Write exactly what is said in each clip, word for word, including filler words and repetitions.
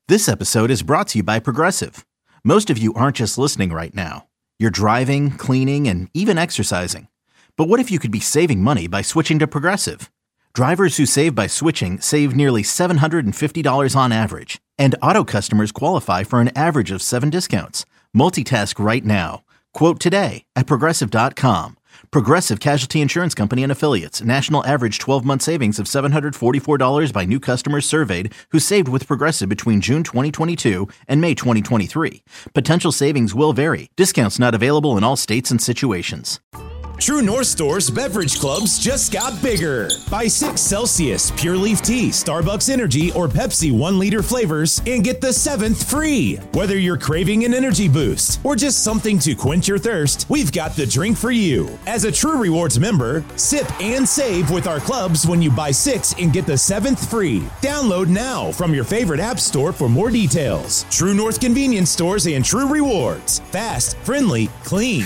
This episode is brought to you by Progressive. Most of you aren't just listening right now. You're driving, cleaning, and even exercising. But what if you could be saving money by switching to Progressive? Drivers who save by switching save nearly seven hundred fifty dollars on average. And auto customers qualify for an average of seven discounts. Multitask right now. Quote today at Progressive dot com. Progressive Casualty Insurance Company and Affiliates. National average twelve-month savings of seven hundred forty-four dollars by new customers surveyed who saved with Progressive between June twenty twenty-two and May twenty twenty-three. Potential savings will vary. Discounts not available in all states and situations. True North Store's beverage clubs just got bigger. Buy six Celsius, Pure Leaf Tea, Starbucks Energy, or Pepsi one liter flavors and get the seventh free. Whether you're craving an energy boost or just something to quench your thirst, we've got the drink for you. As a True Rewards member, sip and save with our clubs when you buy six and get the seventh free. Download now from your favorite app store for more details. True North Convenience Stores and True Rewards. Fast, friendly, clean.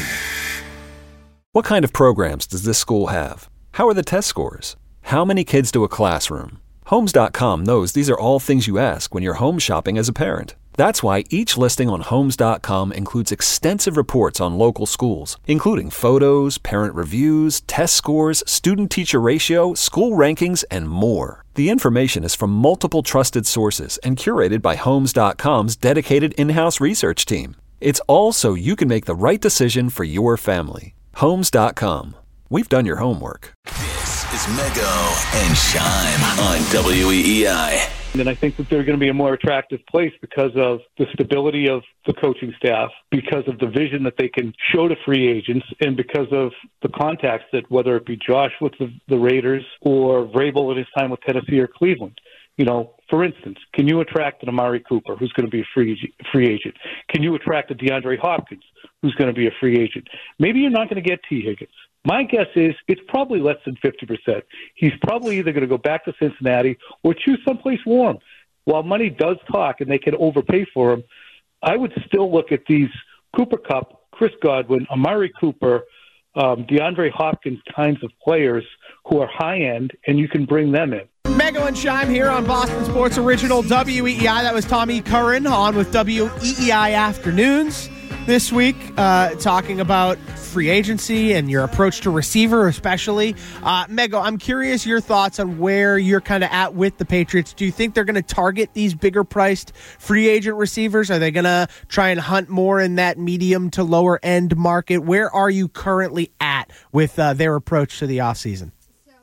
What kind of programs does this school have? How are the test scores? How many kids do a classroom? Homes dot com knows these are all things you ask when you're home shopping as a parent. That's why each listing on Homes dot com includes extensive reports on local schools, including photos, parent reviews, test scores, student-teacher ratio, school rankings, and more. The information is from multiple trusted sources and curated by Homes dot com's dedicated in-house research team. It's all so you can make the right decision for your family. Homes dot com. We've done your homework. This is Mego and Shime on W E E I. And I think that they're going to be a more attractive place because of the stability of the coaching staff, because of the vision that they can show to free agents, and because of the contacts that, whether it be Josh with the, the Raiders or Vrabel at his time with Tennessee or Cleveland. You know, for instance, can you attract an Amari Cooper, who's going to be a free free agent? Can you attract a DeAndre Hopkins, who's going to be a free agent? Maybe you're not going to get T. Higgins. My guess is it's probably less than fifty percent. He's probably either going to go back to Cincinnati or choose someplace warm. While money does talk and they can overpay for him, I would still look at these Cooper Kupp, Chris Godwin, Amari Cooper, um, DeAndre Hopkins kinds of players who are high-end, and you can bring them in. Mego and Shime here on Boston Sports Original W E E I. That was Tommy Curran on with W E E I Afternoons this week, uh, talking about free agency and your approach to receiver especially. Uh, Mego, I'm curious your thoughts on where you're kind of at with the Patriots. Do you think they're going to target these bigger priced free agent receivers? Are they going to try and hunt more in that medium to lower end market? Where are you currently at with uh, their approach to the offseason?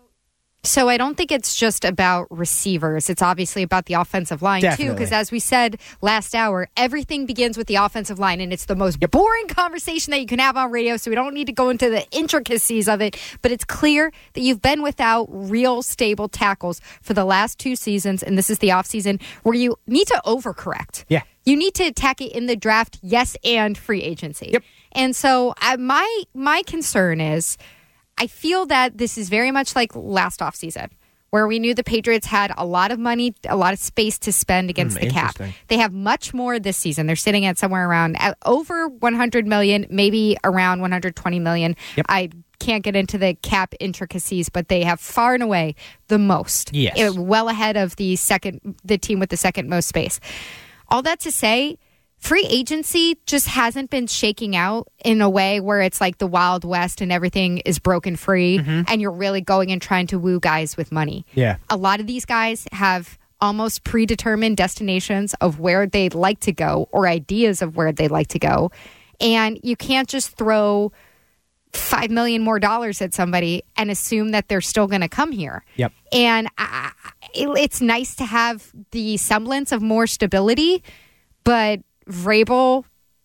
So I don't think it's just about receivers. It's obviously about the offensive line, Definitely. too, because as we said last hour, everything begins with the offensive line, and it's the most yep. boring conversation that you can have on radio, so we don't need to go into the intricacies of it. But it's clear that you've been without real stable tackles for the last two seasons, and this is the offseason where you need to overcorrect. Yeah. You need to attack it in the draft, yes, and free agency. Yep. And so uh, my my concern is, I feel that this is very much like last offseason, where we knew the Patriots had a lot of money, a lot of space to spend against mm, the cap. They have much more this season. They're sitting at somewhere around at over one hundred million dollars, maybe around one hundred twenty million dollars. Yep. I can't get into the cap intricacies, but they have far and away the most. Yes. It, well ahead of the second, the team with the second most space. All that to say, free agency just hasn't been shaking out in a way where it's like the Wild West and everything is broken free mm-hmm. and you're really going and trying to woo guys with money. Yeah. A lot of these guys have almost predetermined destinations of where they'd like to go or ideas of where they'd like to go. And you can't just throw five million more dollars at somebody and assume that they're still going to come here. Yep. And I, it, it's nice to have the semblance of more stability, but Vrabel,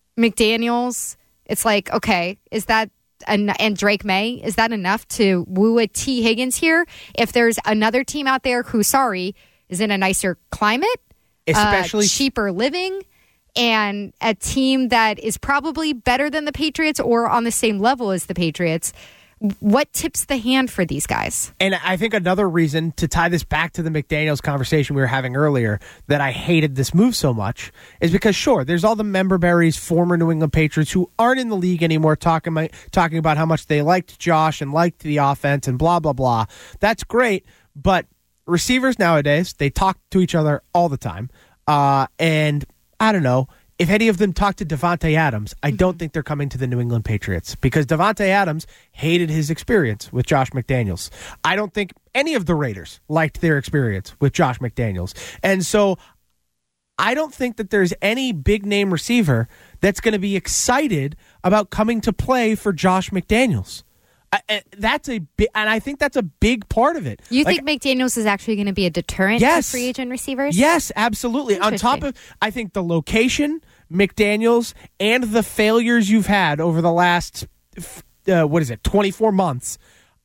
McDaniels, it's like, okay, is that, en- and Drake May, is that enough to woo a T. Higgins here? If there's another team out there who, sorry, is in a nicer climate, especially uh, cheaper living, and a team that is probably better than the Patriots or on the same level as the Patriots, what tips the hand for these guys? And I think another reason to tie this back to the McDaniels conversation we were having earlier that I hated this move so much is because, sure, there's all the member berries, former New England Patriots who aren't in the league anymore talking about, talking about how much they liked Josh and liked the offense and blah, blah, blah. That's great, but receivers nowadays, they talk to each other all the time. Uh, and I don't know. If any of them talk to Davante Adams, I Mm-hmm. don't think they're coming to the New England Patriots because Davante Adams hated his experience with Josh McDaniels. I don't think any of the Raiders liked their experience with Josh McDaniels. And so I don't think that there's any big-name receiver that's going to be excited about coming to play for Josh McDaniels. I, I, that's a bi- and I think that's a big part of it. You Like, think McDaniels is actually going to be a deterrent Yes. to free agent receivers? Yes, absolutely. On top of, I think the location, McDaniels, and the failures you've had over the last, uh, what is it, twenty-four months,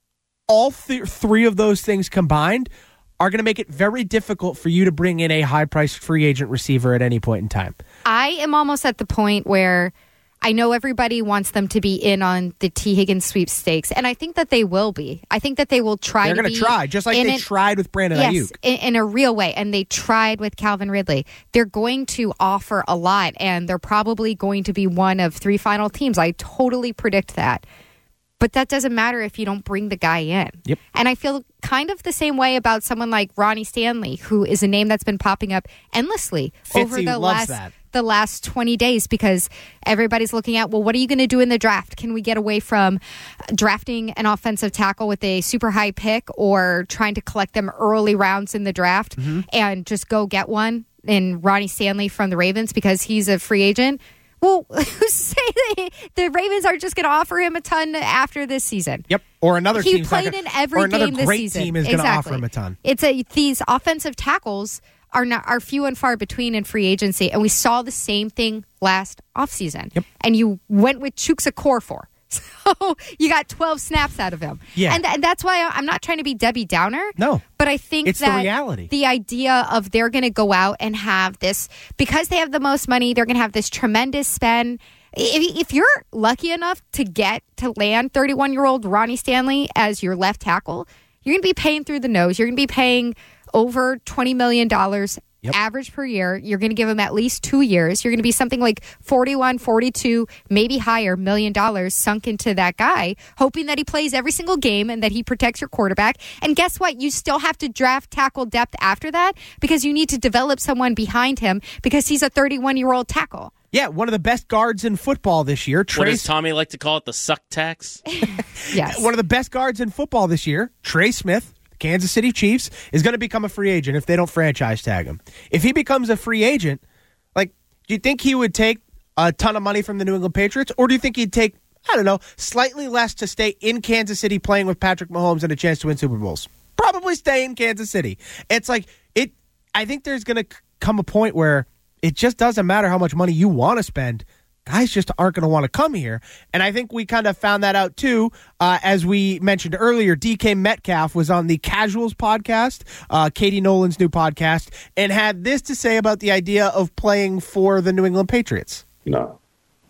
all th- three of those things combined are going to make it very difficult for you to bring in a high-priced free agent receiver at any point in time. I am almost at the point where I know everybody wants them to be in on the T. Higgins sweepstakes, and I think that they will be. I think that they will try They're to going be to try, just like in they an- tried with Brandon Yes, Ayuk. in, in a real way, and they tried with Calvin Ridley. They're going to offer a lot, and they're probably going to be one of three final teams. I totally predict that. But that doesn't matter if you don't bring the guy in. Yep. And I feel kind of the same way about someone like Ronnie Stanley, who is a name that's been popping up endlessly over Fitzy the loves last that. the last twenty days because everybody's looking at, well, what are you going to do in the draft? Can we get away from drafting an offensive tackle with a super high pick or trying to collect them early rounds in the draft Mm-hmm. and just go get one in Ronnie Stanley from the Ravens because he's a free agent? Well, who's to say that the Ravens are just going to offer him a ton after this season? Yep. Or another He team's not played gonna- in every or another game this great season. team is going to Exactly. offer him a ton. It's a these offensive tackles are not are few and far between in free agency, and we saw the same thing last offseason. Yep. And you went with Chuks Okorafor. So you got twelve snaps out of him. Yeah. And, th- and that's why I'm not trying to be Debbie Downer. No. But I think It's the that reality. the idea of they're going to go out and have this, because they have the most money, they're going to have this tremendous spend. If, if you're lucky enough to get to land thirty-one-year-old Ronnie Stanley as your left tackle, you're going to be paying through the nose. You're going to be paying over twenty million dollars Yep. average per year. You're going to give him at least two years. You're going to be something like forty-one, forty-two, maybe higher million dollars sunk into that guy, hoping that he plays every single game and that he protects your quarterback. And guess what? You still have to draft tackle depth after that because you need to develop someone behind him because he's a thirty-one-year-old tackle. Yeah, one of the best guards in football this year. What Trey does Tommy like to call it? The suck tax? Yes. One of the best guards in football this year, Trey Smith, the Kansas City Chiefs, is going to become a free agent if they don't franchise tag him. If he becomes a free agent, like, do you think he would take a ton of money from the New England Patriots, or do you think he'd take, I don't know, slightly less to stay in Kansas City playing with Patrick Mahomes and a chance to win Super Bowls? Probably stay in Kansas City. It's like, it. I think there's going to come a point where it just doesn't matter how much money you want to spend. Guys just aren't going to want to come here. And I think we kind of found that out, too. Uh, as we mentioned earlier, D K Metcalf was on the Casuals podcast, uh, Katie Nolan's new podcast, and had this to say about the idea of playing for the New England Patriots. No.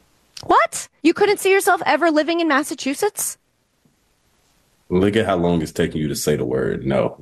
What? You couldn't see yourself ever living in Massachusetts? Look at how long it's taking you to say the word no.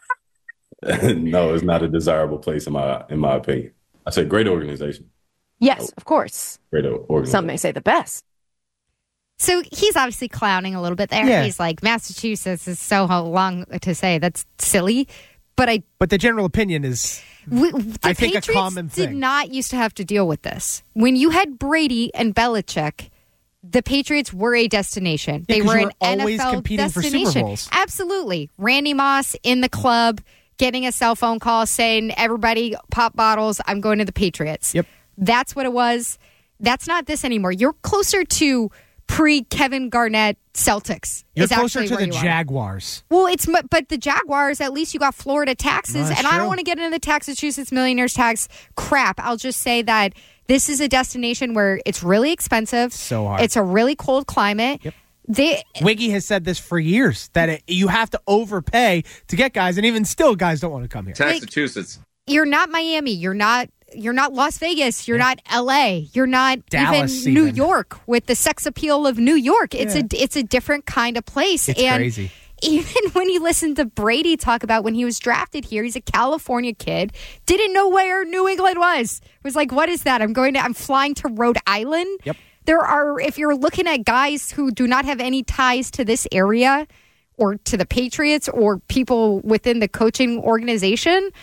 No, it's not a desirable place in my in my opinion. I said great organization. Yes, of course. Great organization. Some may say the best. So he's obviously clowning a little bit there. Yeah. He's like, Massachusetts is so long to say. That's silly. But I But the general opinion is, We, the I think, a Patriots common did thing. not used to have to deal with this. When you had Brady and Belichick, the Patriots were a destination. Yeah, they 'cause were you an were always N F L competing for Super destination. Bowls. Absolutely. Randy Moss in the club, getting a cell phone call saying, everybody pop bottles, I'm going to the Patriots. Yep. That's what it was. That's not this anymore. You're closer to pre-Kevin Garnett Celtics. you're is closer actually to where the you are. Jaguars. Well, it's mu- but the Jaguars, at least you got Florida taxes, No, that's and I true. don't want to get into the Massachusetts millionaires tax crap. I'll just say that this is a destination where it's really expensive. So hard. It's a really cold climate. Yep. They Wiggy has said this for years, that it, you have to overpay to get guys, and even still, guys don't want to come here. Massachusetts. you're not Miami. You're not. You're not Las Vegas. You're not L A. You're not Dallas even New even. York with the sex appeal of New York. It's Yeah. a it's a different kind of place. It's and crazy. Even when you listen to Brady talk about when he was drafted here, he's a California kid, didn't know where New England was. Was like, what is that? I'm going to, I'm flying to Rhode Island. Yep. There are, if you're looking at guys who do not have any ties to this area or to the Patriots or people within the coaching organization,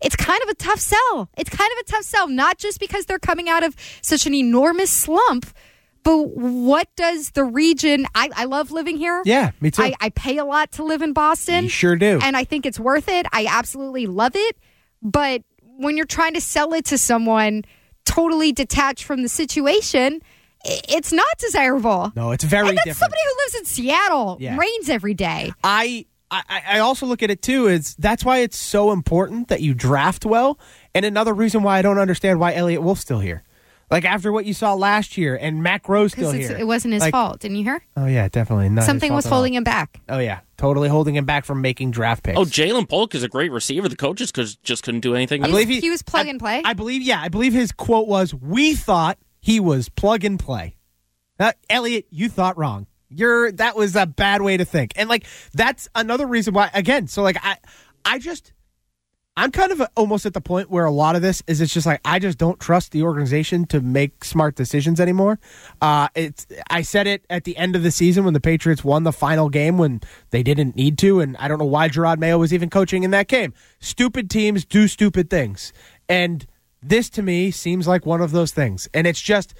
it's kind of a tough sell. It's kind of a tough sell, not just because they're coming out of such an enormous slump, but what does the region... I, I love living here. Yeah, me too. I, I pay a lot to live in Boston. You sure do. And I think it's worth it. I absolutely love it. But when you're trying to sell it to someone totally detached from the situation, it's not desirable. No, it's very and that's different. Somebody who lives in Seattle, Yeah. rains every day. I, I I also look at it too is that's why it's so important that you draft well. And another reason why I don't understand why Elliott Wolf's still here. Like after what you saw last year and Mac Rose still Because here. it wasn't his Like, fault. Didn't you hear? Oh, yeah, definitely. Not his Something fault was at all. holding him back. Oh, yeah. Totally holding him back from making draft picks. Oh, Jalen Polk is a great receiver. The coaches could, just couldn't do anything. I with believe him. he, He was plug I- and play? I believe, yeah, I believe his quote was, we thought he was plug and play. Uh, Elliot, you thought wrong. You're that was a bad way to think. And like that's another reason why again, so like I I just I'm kind of almost at the point where a lot of this is it's just like I just don't trust the organization to make smart decisions anymore. Uh it's I said it at the end of the season when the Patriots won the final game when they didn't need to, and I don't know why Gerard Mayo was even coaching in that game. Stupid teams do stupid things. And this to me seems like one of those things. And it's just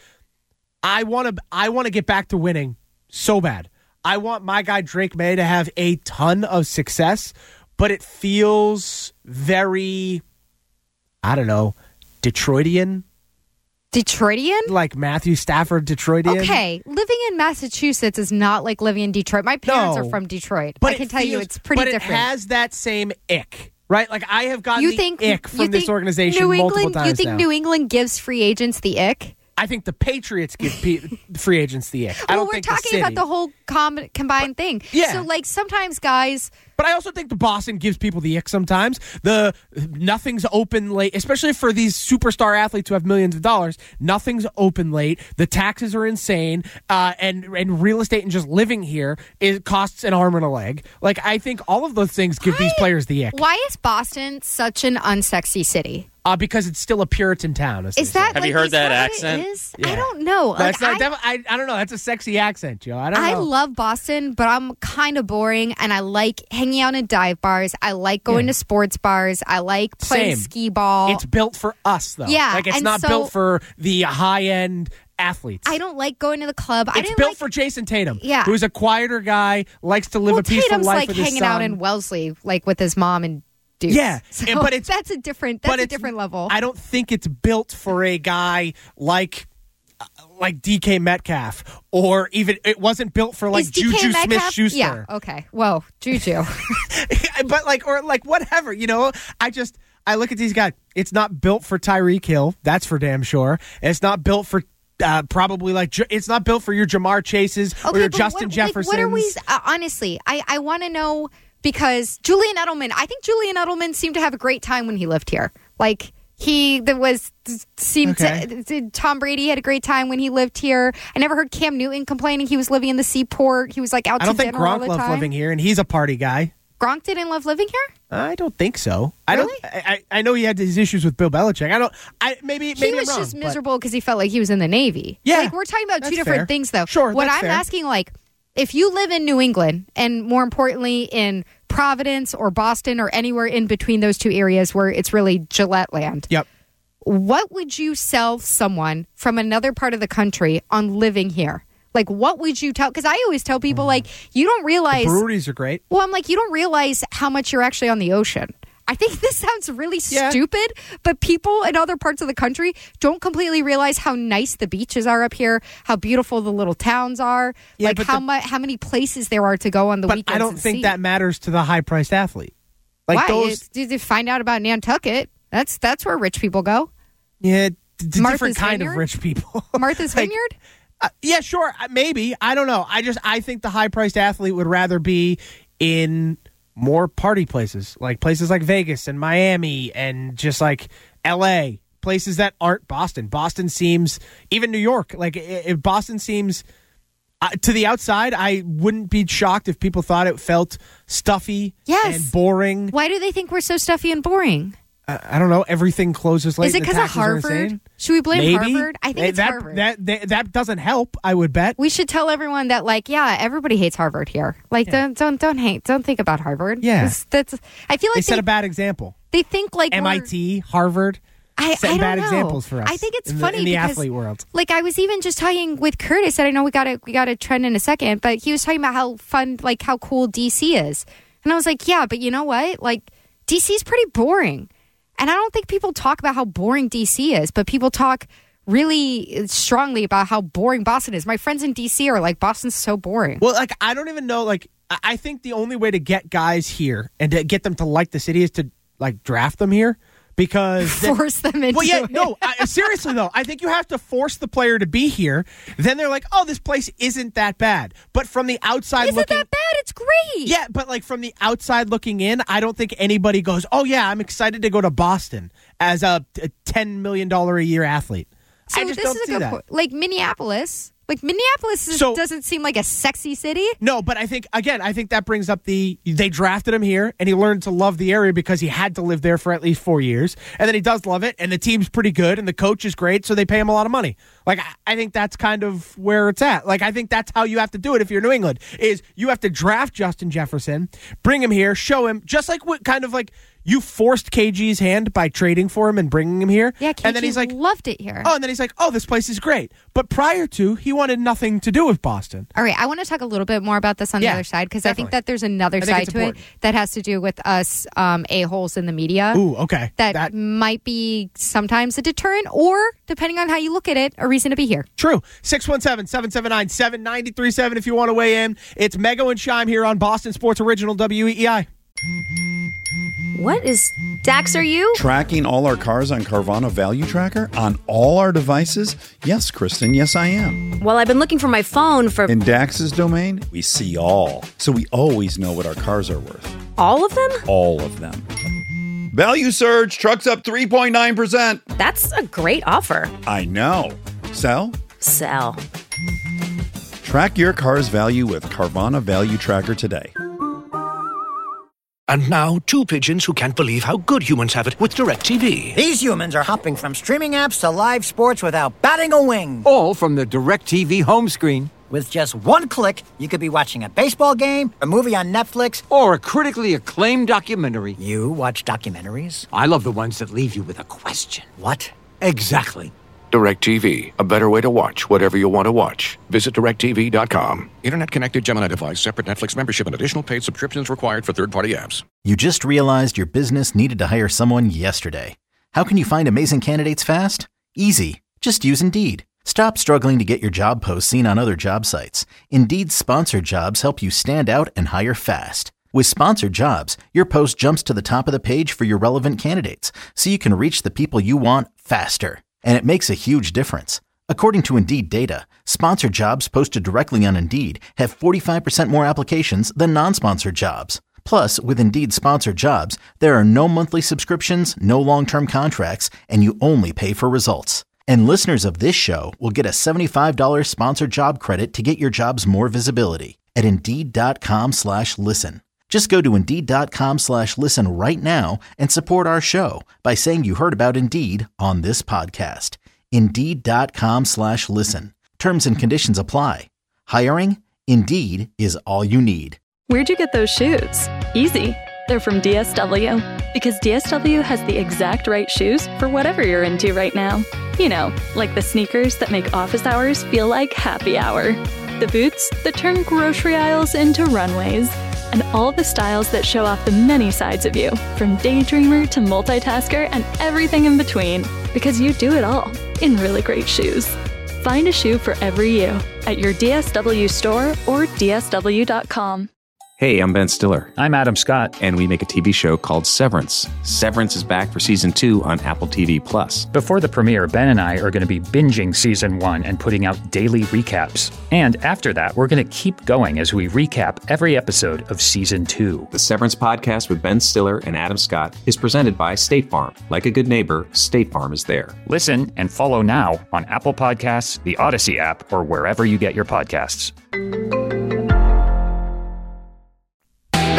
I want to I want to get back to winning so bad. I want my guy Drake May to have a ton of success, but it feels very, I don't know, Detroitian. Detroitian? Like Matthew Stafford Detroitian. Okay, living in Massachusetts is not like living in Detroit. My parents No. are from Detroit. But I can it tell you feels- it's pretty but different. it has that same ick, right? Like I have gotten you the think ick from you this think organization New multiple England, times You think now. New England gives free agents the ick? I think the Patriots give pe- free agents the ick. I well, don't we're think talking the city. about the whole com- combined thing. yeah. So, like, sometimes guys... But I also think the Boston gives people the ick sometimes. The nothing's open late, especially for these superstar athletes who have millions of dollars. Nothing's open late. The taxes are insane, uh, and and real estate and just living here it costs an arm and a leg. Like I think all of those things give these players the ick. Why is Boston such an unsexy city? Uh, because it's still a Puritan town. as they Is that say. Have like, you heard is that what it accent? is? Yeah. I don't know. That's Like, not. I, def- I, I don't know. That's a sexy accent, Joe. I don't I know. love Boston, but I'm kind of boring, and I like hanging out in dive bars. I like going Yeah. to sports bars. I like playing Same. skee ball. It's built for us, though. Yeah, like it's and not so- built for the high end athletes. I don't like going to the club. I It's didn't built like, for Jason Tatum, Yeah. who's a quieter guy, likes to live well, a peaceful Tatum's life like with his hanging son. out in Wellesley, like with his mom and dudes. Yeah, So and- but it's- that's a different. That's but a it's- different level. I don't think it's built for a guy like uh, like D K Metcalf, or even it wasn't built for like Is D K Juju Metcalf? Smith-Schuster. Yeah. Okay. Whoa, Juju. but like or like whatever, you know. I just I look at these guys. It's not built for Tyreek Hill. That's for damn sure. It's not built for. Uh, probably like J- it's not built for your Jamar Chases or your but Justin what, Jeffersons. Like, what are we? Uh, honestly, I I want to know because Julian Edelman. I think Julian Edelman seemed to have a great time when he lived here. Like he there was seemed Okay. to, to Tom Brady had a great time when he lived here. I never heard Cam Newton complaining he was living in the Seaport. He was like out I don't to think dinner all Gronk the loves time. living here, and he's a party guy. Gronk didn't love living here. I don't think so. I Really? don't. I, I I know he had his issues with Bill Belichick. I don't. I maybe maybe He was I'm wrong, just but- miserable because he felt like he was in the Navy. Yeah, like we're talking about two that's different fair. things, though. Sure, what that's I'm fair. asking, like, if you live in New England, and more importantly in Providence or Boston or anywhere in between those two areas where it's really Gillette land, Yep. what would you sell someone from another part of the country on living here? Like, what would you tell? Because I always tell people, like, you don't realize. Breweries are great. Well, I'm like, you don't realize how much you're actually on the ocean. I think this sounds really Yeah. stupid, but people in other parts of the country don't completely realize how nice the beaches are up here, how beautiful the little towns are, Yeah, like but how the- much, how many places there are to go on the But weekends. I don't and think see. that matters to the high priced athlete. Like Why? those. It's- Did you find out about Nantucket? That's that's where rich people go. Yeah, d- d- Martha's different kind Vineyard? of rich people. Martha's Like, Vineyard. Uh, yeah, sure. uh, Maybe. I don't know. I just I think the high priced athlete would rather be in more party places, like places like Vegas and Miami and just like L A, places that aren't Boston. Boston seems, even New York, like i- if Boston seems uh, to the outside, I wouldn't be shocked if people thought it felt stuffy Yes. and boring. Why do they think we're so stuffy and boring? Uh, I don't know. Everything closes late. Is it because of Harvard? Should we blame Maybe. Harvard? I think Hey, it's that, Harvard. That, that that doesn't help. I would bet. We should tell everyone that, like, yeah, everybody hates Harvard here. Like, Yeah. don't don't don't hate. Don't think about Harvard. Yeah. That's, that's I feel They like set they, a bad example. they think like M I T, Harvard, I, setting I don't bad know. examples for us. I think it's in funny the, in the because, athlete world. like, I was even just talking with Curtis, and I know we got to we got to trend in a second, but he was talking about how fun, like, how cool D C is, and I was like, yeah, but you know what? Like, D C is pretty boring, and I don't think people talk about how boring D C is, but people talk really strongly about how boring Boston is. My friends in D C are like, Boston's so boring. Well, like, I don't even know. Like, I- I think the only way to get guys here and to get them to like the city is to, like, draft them here. Because force them into well, yeah, it. no, I, seriously though, I think you have to force the player to be here. Then they're like, "Oh, this place isn't that bad." But from the outside Isn't looking, that bad? It's great. yeah, but like from the outside looking in, I don't think anybody goes, "Oh yeah, I'm excited to go to Boston as a, a ten million dollar a year athlete." So I just this don't is a see good that. point. Like Minneapolis. Like Minneapolis is, So- doesn't seem like a sexy city. No, but I think, again, I think that brings up the, they drafted him here, and he learned to love the area because he had to live there for at least four years. And then he does love it, and the team's pretty good, and the coach is great, so they pay him a lot of money. Like, I, I think that's kind of where it's at. Like, I think that's how you have to do it if you're New England, is you have to draft Justin Jefferson, bring him here, show him, just like what kind of like, you forced K G's hand by trading for him and bringing him here. Yeah, K G and then he's like, loved it here. oh, and then he's like, oh, this place is great. But prior to, he wanted nothing to do with Boston. All right, I want to talk a little bit more about this on Yeah, the other side because I think definitely. that there's another I think side it's to it important. that has to do with us um, a-holes in the media. Ooh, okay. That, That- might be sometimes a deterrent or, depending on how you look at it, a reason to be here. True. six one seven, seven seven nine, seven nine three seven if you want to weigh in. It's Mego and Shime here on Boston Sports Original W E E I. What is Dax? Are you? Tracking all our cars on Carvana Value Tracker on all our devices? Yes, Kristen, yes, I am. Well, I've been looking for my phone for In Dax's domain, we see all. So we always know what our cars are worth. all of them. All of them. Value surge, trucks up three point nine percent. That's a great offer. I know. Sell? Sell. Track your car's value with Carvana Value Tracker today. And now, two pigeons who can't believe how good humans have it with DirecTV. These humans are hopping from streaming apps to live sports without batting a wing. All from the DirecTV home screen. With just one click, you could be watching a baseball game, a movie on Netflix, or a critically acclaimed documentary. You watch documentaries? I love the ones that leave you with a question. What? Exactly. DirecTV, a better way to watch whatever you want to watch. Visit direct T V dot com. Internet connected Gemini device, separate Netflix membership, and additional paid subscriptions required for third-party apps. You just realized your business needed to hire someone yesterday. How can you find amazing candidates fast? Easy. Just use Indeed. Stop struggling to get your job posts seen on other job sites. Indeed's sponsored jobs help you stand out and hire fast. With sponsored jobs, your post jumps to the top of the page for your relevant candidates, so you can reach the people you want faster. And it makes a huge difference. According to Indeed data, sponsored jobs posted directly on Indeed have forty-five percent more applications than non-sponsored jobs. Plus, with Indeed sponsored jobs, there are no monthly subscriptions, no long-term contracts, and you only pay for results. And listeners of this show will get a seventy-five dollars sponsored job credit to get your jobs more visibility at Indeed.com slash listen. Just go to Indeed.com slash listen right now and support our show by saying you heard about Indeed on this podcast. Indeed.com slash listen. Terms and conditions apply. Hiring? Indeed is all you need. Where'd you get those shoes? Easy. They're from D S W. Because D S W has the exact right shoes for whatever you're into right now. You know, like the sneakers that make office hours feel like happy hour. The boots that turn grocery aisles into runways. And all the styles that show off the many sides of you, from daydreamer to multitasker and everything in between. Because you do it all in really great shoes. Find a shoe for every you at your D S W store or D S W dot com. Hey, I'm Ben Stiller. I'm Adam Scott. And we make a T V show called Severance. Severance is back for season two on Apple T V Plus. Before the premiere, Ben and I are going to be binging season one and putting out daily recaps. And after that, we're going to keep going as we recap every episode of season two. The Severance podcast with Ben Stiller and Adam Scott is presented by State Farm. Like a good neighbor, State Farm is there. Listen and follow now on Apple Podcasts, the Odyssey app, or wherever you get your podcasts. Mego and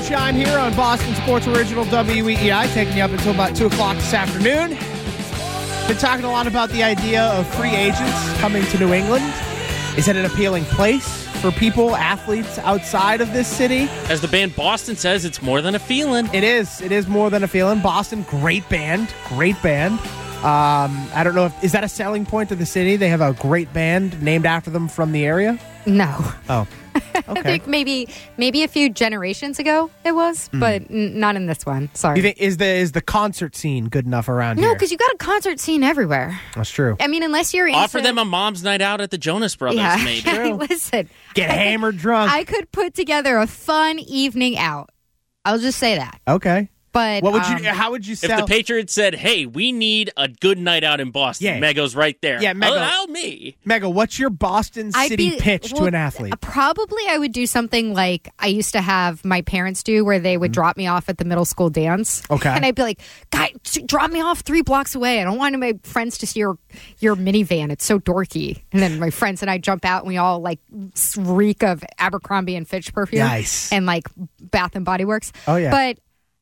Shine here on Boston Sports Original W E E I, taking you up until about two o'clock this afternoon. Been talking a lot about the idea of free agents coming to New England. Is it an appealing place for people, athletes outside of this city? As the band Boston says, it's more than a feeling. It is. It is more than a feeling. Boston, great band. Great band. Um, I don't know if, is that a selling point of the city? They have a great band named after them from the area? No. Oh. I think maybe maybe a few generations ago it was, mm. but n- not in this one. Sorry. You think is the is the concert scene good enough around no, here? No, because you got a concert scene everywhere. That's true. I mean, unless you're into... Offer them a mom's night out at the Jonas Brothers, yeah. maybe. Listen. Get hammered drunk. I could put together a fun evening out. I'll just say that. Okay. But what would um, you? How would you sell? If the Patriots said, "Hey, we need a good night out in Boston," yeah. Mego's right there. Yeah, Mego. Allow me. Mego, what's your Boston City be, pitch well, to an athlete? Probably, I would do something like I used to have my parents do, where they would mm. drop me off at the middle school dance. Okay, and I'd be like, "Guy, drop me off three blocks away. I don't want my friends to see your your minivan. It's so dorky." And then my friends and I jump out, and we all like reek of Abercrombie and Fitch perfume, nice, and like Bath and Body Works. Oh yeah, but.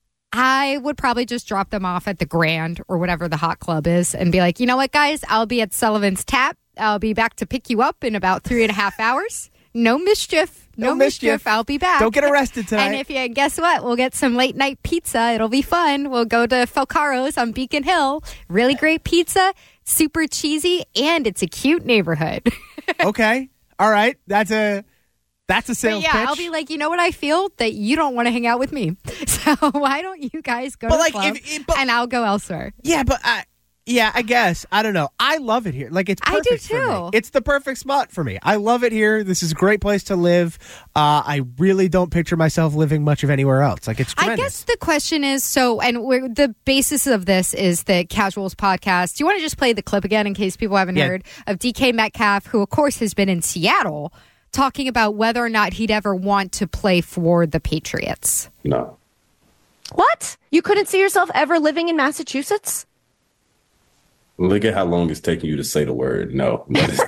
I would probably just drop them off at the Grand or whatever the hot club is and be like, you know what, guys? I'll be at Sullivan's Tap. I'll be back to pick you up in about three and a half hours. No mischief. No, no mischief. mischief. I'll be back. Don't get arrested tonight. And if you guess what? We'll get some late night pizza. It'll be fun. We'll go to Falcaro's on Beacon Hill. Really great pizza. Super cheesy. And it's a cute neighborhood. Okay. All right. That's a... That's a sales but yeah, pitch. I'll be like, you know what I feel? That you don't want to hang out with me. So why don't you guys go but to like, the club if, if, but, and I'll go elsewhere? Yeah, but I, yeah, I guess. I don't know. I love it here. Like, it's perfect I do for too. me. It's the perfect spot for me. I love it here. This is a great place to live. Uh, I really don't picture myself living much of anywhere else. Like, it's tremendous. I guess the question is, so, and we're, the basis of this is the Casuals podcast. Do you want to just play the clip again in case people haven't yeah. heard of D K Metcalf, who, of course, has been in Seattle, talking about whether or not he'd ever want to play for the Patriots. No. What? You couldn't see yourself ever living in Massachusetts? Look at how long it's taking you to say the word no.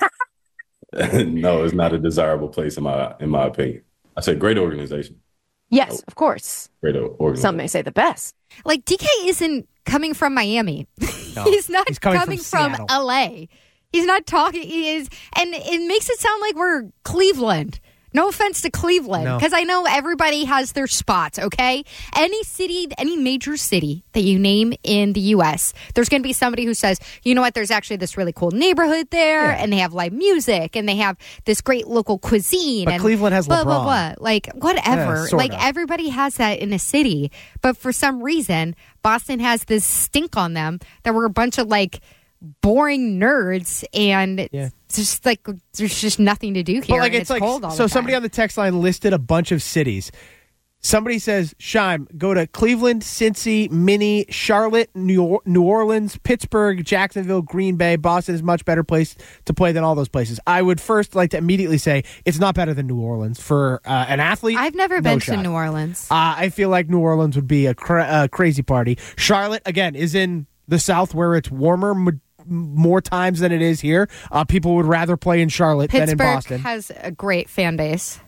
No, it's not a desirable place in my in my opinion. I said great organization. Yes, of course. Great organization. Some may say the best. Like, D K isn't coming from Miami. No, he's not he's coming coming from, from L A. He's not talking. He is, and it makes it sound like we're Cleveland. No offense to Cleveland, because no. I know everybody has their spots, okay? Any city, any major city that you name in the U S, there's going to be somebody who says, you know what, there's actually this really cool neighborhood there, yeah. and they have live music, and they have this great local cuisine. But and Cleveland has blah, LeBron. blah, blah. Like, whatever. Yeah, like, of. everybody has that in a city. But for some reason, Boston has this stink on them that we're a bunch of, like, boring nerds, and yeah. it's just like there's just nothing to do here. But like, and it's, it's like cold all so. the Somebody time. on the text line listed a bunch of cities. Somebody says, "Shime, go to Cleveland, Cincy, Minnie, Charlotte, New, or- New Orleans, Pittsburgh, Jacksonville, Green Bay. Boston is a much better place to play than all those places." I would first like to immediately say it's not better than New Orleans for uh, an athlete. I've never no been shot. to New Orleans. Uh, I feel like New Orleans would be a cra- uh, crazy party. Charlotte, again, is in the South where it's warmer m- more times than it is here. Uh, people would rather play in Charlotte Pittsburgh than in Boston. has a great fan base.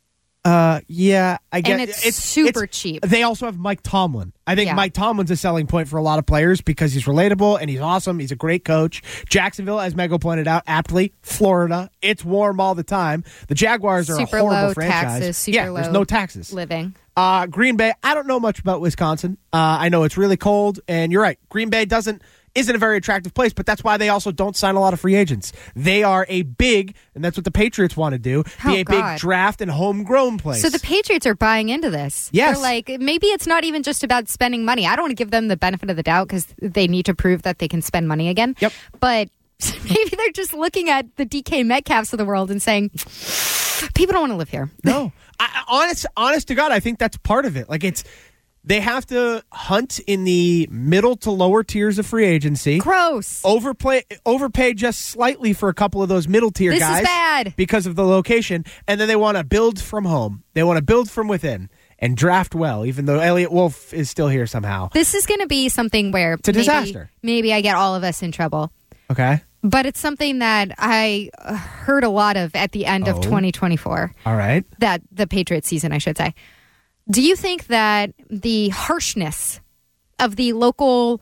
Uh, yeah, I guess and it's, super cheap. They also have Mike Tomlin. I think Yeah. Mike Tomlin's a selling point for a lot of players because he's relatable and he's awesome. He's a great coach. Jacksonville, as Mego pointed out, aptly, Florida. It's warm all the time. The Jaguars are Super a horrible low franchise. taxes. Super yeah, low there's no taxes. living. Uh, Green Bay, I don't know much about Wisconsin. Uh, I know it's really cold, and you're right. Green Bay doesn't isn't a very attractive place, but that's why they also don't sign a lot of free agents. They are a big, and that's what the Patriots want to do, Oh, be a God. big draft and homegrown place. So the Patriots are buying into this. Yes. They're like, maybe it's not even just about spending money. I don't want to give them the benefit of the doubt because they need to prove that they can spend money again. Yep. But maybe they're just looking at the D K Metcalfs of the world and saying, people don't want to live here. No. I, honest, honest to God, I think that's part of it. Like, it's they have to hunt in the middle to lower tiers of free agency. Gross. Overplay, overpay just slightly for a couple of those middle tier This is guys. bad. Because of the location. And then they want to build from home. They want to build from within and draft well, even though Elliott Wolf is still here somehow. This is going to be something where It's a maybe, disaster. Maybe I get all of us in trouble. Okay. But it's something that I uh, heard a lot of at the end Oh. of twenty twenty-four. All right. That the Patriots season, I should say. Do you think that the harshness of the local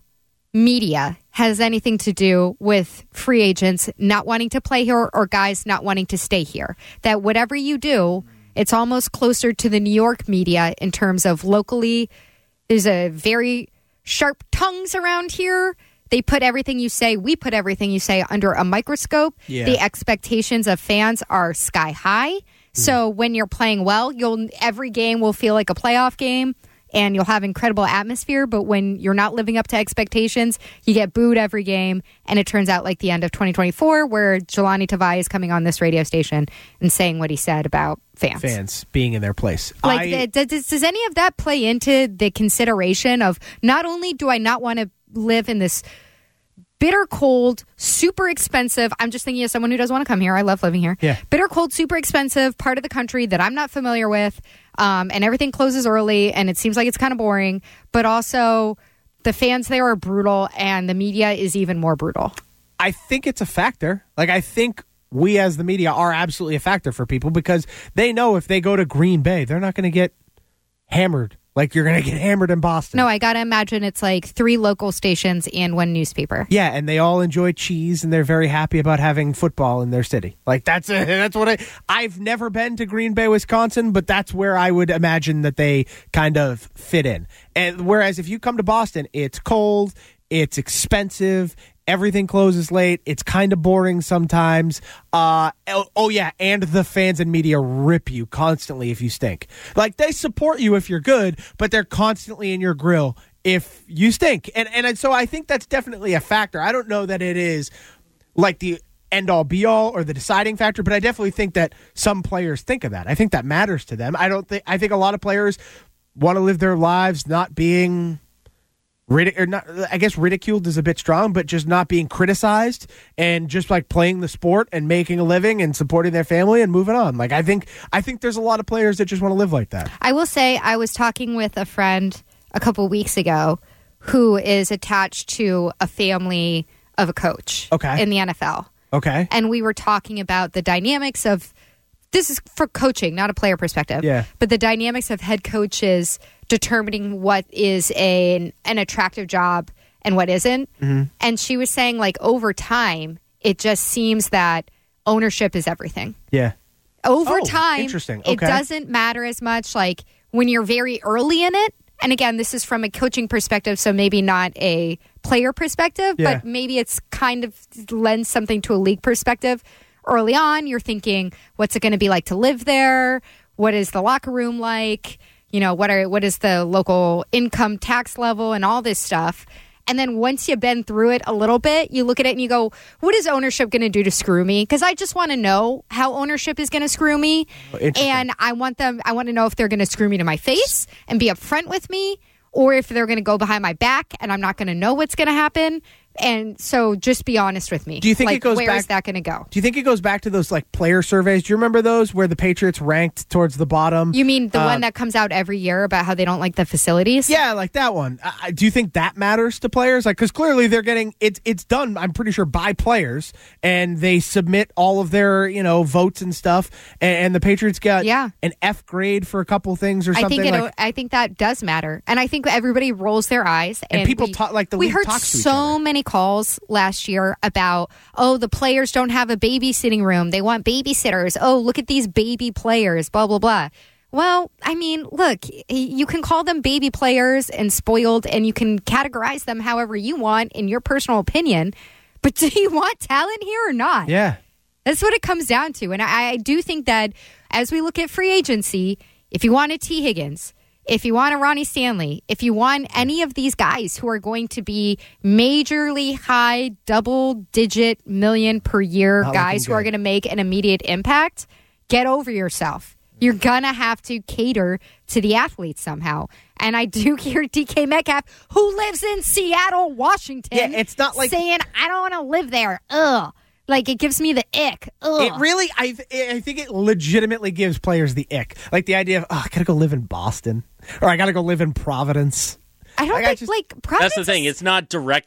media has anything to do with free agents not wanting to play here or guys not wanting to stay here? That whatever you do, it's almost closer to the New York media in terms of locally. There's a very sharp tongues around here. They put everything you say, we put everything you say under a microscope. Yeah. The expectations of fans are sky high. Mm. So when you're playing well, you'll every game will feel like a playoff game and you'll have incredible atmosphere. But when you're not living up to expectations, you get booed every game. And it turns out like the end of twenty twenty-four where Jelani Tavai is coming on this radio station and saying what he said about fans. Fans being in their place. Like, I, does, does any of that play into the consideration of not only do I not want to live in this bitter cold, super expensive, I'm just thinking of someone who doesn't want to come here. I love living here. Yeah. Bitter cold, super expensive part of the country that I'm not familiar with, um, and everything closes early, and it seems like it's kind of boring, but also the fans there are brutal, and the media is even more brutal. I think it's a factor. Like, I think we as the media are absolutely a factor for people because they know if they go to Green Bay, they're not going to get hammered like you're going to get hammered in Boston. No, I got to imagine it's like three local stations and one newspaper. Yeah, and they all enjoy cheese, and they're very happy about having football in their city. Like, that's a, that's what I... I've never been to Green Bay, Wisconsin, but that's where I would imagine that they kind of fit in. And whereas if you come to Boston, it's cold, it's expensive, everything closes late. It's kind of boring sometimes. Uh, oh, oh, yeah, and the fans and media rip you constantly if you stink. Like, they support you if you're good, but they're constantly in your grill if you stink. And and so I think that's definitely a factor. I don't know that it is like the end-all, be-all or the deciding factor, but I definitely think that some players think of that. I think that matters to them. I don't think. I think a lot of players want to live their lives not being... Ridic- or not, I guess ridiculed is a bit strong, but just not being criticized and just like playing the sport and making a living and supporting their family and moving on. Like I think, I think there's a lot of players that just want to live like that. I will say, I was talking with a friend a couple weeks ago who is attached to a family of a coach okay. in the N F L. Okay, and we were talking about the dynamics of. This is for coaching, not a player perspective. Yeah. But the dynamics of head coaches determining what is a, an attractive job and what isn't. Mm-hmm. And she was saying, like, over time, it just seems that ownership is everything. Yeah. Over oh, time, interesting. Okay. It doesn't matter as much, like, when you're very early in it. And again, this is from a coaching perspective, so maybe not a player perspective, Yeah. but maybe it's kind of lends something to a league perspective. Early on, you're thinking, what's it going to be like to live there? What is the locker room like? You know, what are what is the local income tax level and all this stuff? And then once you've been through it a little bit, you look at it and you go, what is ownership going to do to screw me? Because I just want to know how ownership is going to screw me. And I want them, I want to know if they're going to screw me to my face and be upfront with me, or if they're going to go behind my back and I'm not going to know what's going to happen. And so just be honest with me. Do you think like, it goes where back, is that going to go? Do you think it goes back to those like player surveys? Do you remember those where the Patriots ranked towards the bottom? You mean the uh, one that comes out every year about how they don't like the facilities? Yeah, like that one. Uh, do you think that matters to players? Like, because clearly they're getting it's it's done. I'm pretty sure by players, and they submit all of their you know votes and stuff. And, and the Patriots got yeah. an F grade for a couple things or something. I think it, like, I think that does matter, and I think everybody rolls their eyes. And, and people we, talk like the we league heard talks to each so other. many calls last year about, oh, the players don't have a babysitting room. They want babysitters. Oh, look at these baby players, blah, blah, blah. Well, I mean, look, you can call them baby players and spoiled, and you can categorize them however you want in your personal opinion. But do you want talent here or not? Yeah. That's what it comes down to. And I, I do think that as we look at free agency, if you want a T. Higgins, if you want a Ronnie Stanley, if you want any of these guys who are going to be majorly high double-digit million per year Not guys who good. are going to make an immediate impact, get over yourself. You're going to have to cater to the athletes somehow. And I do hear D K Metcalf, who lives in Seattle, Washington, Yeah, it's not like- saying, I don't want to live there. Ugh. Like, it gives me the ick. Ugh. It really, I I think it legitimately gives players the ick. Like the idea of, oh, I got to go live in Boston. Or I got to go live in Providence. I don't Like, I think, just- like, Providence That's the thing. It's not directly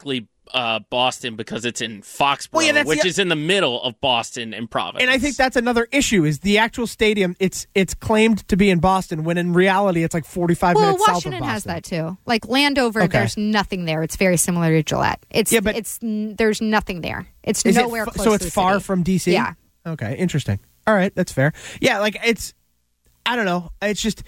uh, Boston because it's in Foxborough, Well, yeah, that's which the- is in the middle of Boston and Providence. And I think that's another issue is the actual stadium. It's it's claimed to be in Boston when in reality it's like forty-five Well, minutes south of Washington Boston. has that too. Like Landover, Okay. there's nothing there. It's very similar to Gillette. It's Yeah, but- it's n- there's nothing there. It's Is it nowhere f- close. so to it's the far city. from D C? Yeah. Okay, interesting. All right, that's fair. Yeah, like it's, I don't know. It's just,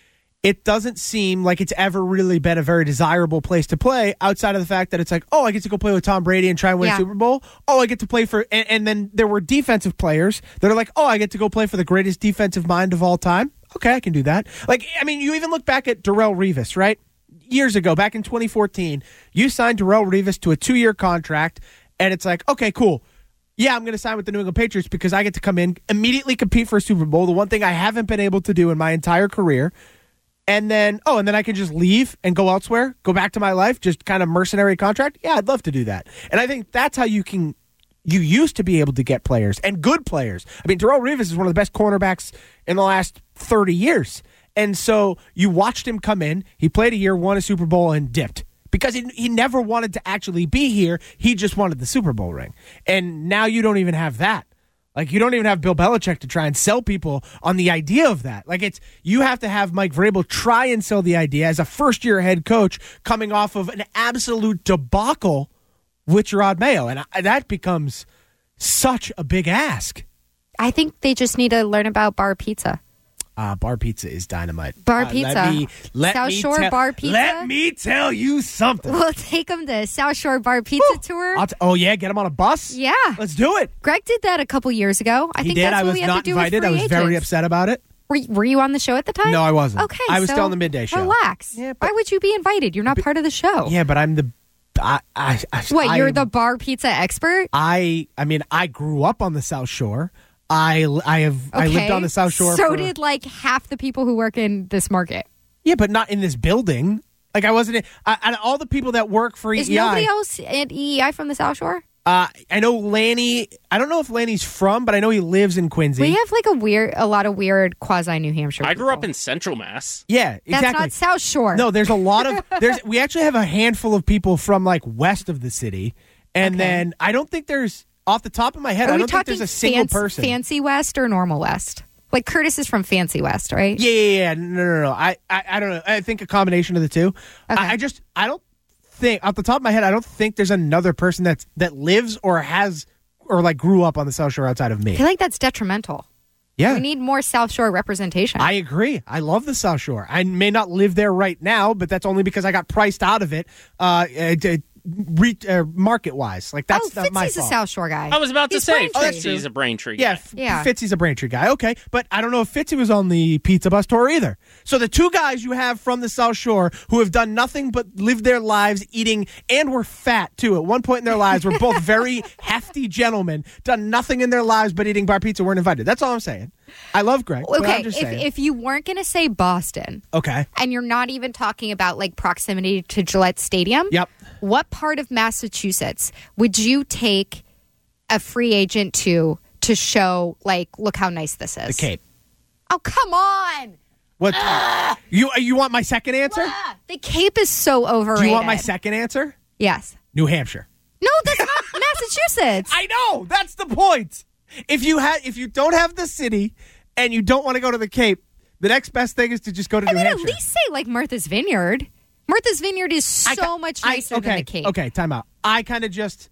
it doesn't seem like it's ever really been a very desirable place to play outside of the fact that it's like, oh, I get to go play with Tom Brady and try and win Yeah. a Super Bowl. Oh, I get to play for, and, and then there were defensive players that are like, oh, I get to go play for the greatest defensive mind of all time. Okay, I can do that. Like, I mean, you even look back at Darrelle Revis, right? Years ago, back in twenty fourteen, you signed Darrelle Revis to a two-year contract, and it's like, okay, cool. Yeah, I'm going to sign with the New England Patriots because I get to come in, immediately compete for a Super Bowl, the one thing I haven't been able to do in my entire career. And then, oh, and then I can just leave and go elsewhere, go back to my life, just kind of mercenary contract. Yeah, I'd love to do that. And I think that's how you can, you used to be able to get players and good players. I mean, Darrelle Revis is one of the best cornerbacks in the last thirty years. And so you watched him come in, he played a year, won a Super Bowl, and dipped. Because he, he never wanted to actually be here. He just wanted the Super Bowl ring. And now you don't even have that. Like, you don't even have Bill Belichick to try and sell people on the idea of that. Like, it's you have to have Mike Vrabel try and sell the idea as a first-year head coach coming off of an absolute debacle with Gerard Mayo. And I, that becomes such a big ask. I think they just need to learn about bar pizza. Uh, bar pizza is dynamite. Bar Uh, pizza. Let me, let South me Shore tell- Bar Pizza. Let me tell you something. We'll take them to South Shore Bar Pizza Tour. I'll t- oh, yeah? Get him on a bus? Yeah. Let's do it. Greg did that a couple years ago. I he think did. that's I what was we have not to do invited. with I free was very agents. upset about it. Were, were you on the show at the time? No, I wasn't. Okay. I was so still on the midday show. Relax. Why would you be invited? You're not part of the show. Yeah, but I'm the. I, I, I, What, I, you're the bar pizza expert? I. I mean, I grew up on the South Shore. I. I have. I lived on the South Shore. So for, did like half the people who work in this market. Yeah, but not in this building. Like I wasn't. In, I, and all the people that work for Is E E I. nobody else at E E I from the South Shore? Uh, I know Lanny. I don't know if Lanny's from, but I know he lives in Quincy. We have like a weird, a lot of weird quasi New Hampshire. I grew up in Central Mass. Yeah, exactly. That's not South Shore. No, there's a lot of there's. We actually have a handful of people from like west of the city, and Okay. then I don't think there's off the top of my head. Are I we don't think talking there's a single fancy, person. fancy West or normal West? Like Curtis is from Fancy West, right? Yeah, yeah, yeah. No, no, no. I, I, I don't know. I think a combination of the two. I, I just, I don't think, off the top of my head, I don't think there's another person that's that lives or has or like grew up on the South Shore outside of I me. feel like that's detrimental. Yeah. We need more South Shore representation. I agree. I love the South Shore. I may not live there right now, but that's only because I got priced out of it. Uh, uh, to, Re, uh, market wise, like that's oh, not my Fitzy's a fault. South Shore guy. I was about to He's say, Braintree. Fitzy's a Braintree Yeah, guy. F- Yeah. Fitzy's a Braintree guy. Okay, but I don't know if Fitzy was on the pizza bus tour either. So the two guys you have from the South Shore who have done nothing but live their lives eating and were fat too. At one point in their lives, were both very hefty gentlemen, done nothing in their lives but eating bar pizza, weren't invited. That's all I'm saying. I love Greg. but Okay, I'm just if, saying. if you weren't going to say Boston, okay, and you're not even talking about like proximity to Gillette Stadium, yep. What part of Massachusetts would you take a free agent to to show, like, look how nice this is? The Cape. Oh, come on. What? You you want my second answer? Ah, the Cape is so overrated. Do you want my second answer? Yes. New Hampshire. No, that's not Massachusetts. I know. That's the point. If you ha- if you don't have the city and you don't want to go to the Cape, the next best thing is to just go to and New then Hampshire. at least say like Martha's Vineyard. Martha's Vineyard is so I ca- much I- nicer okay, than the Cape. Okay, time out. I kind of just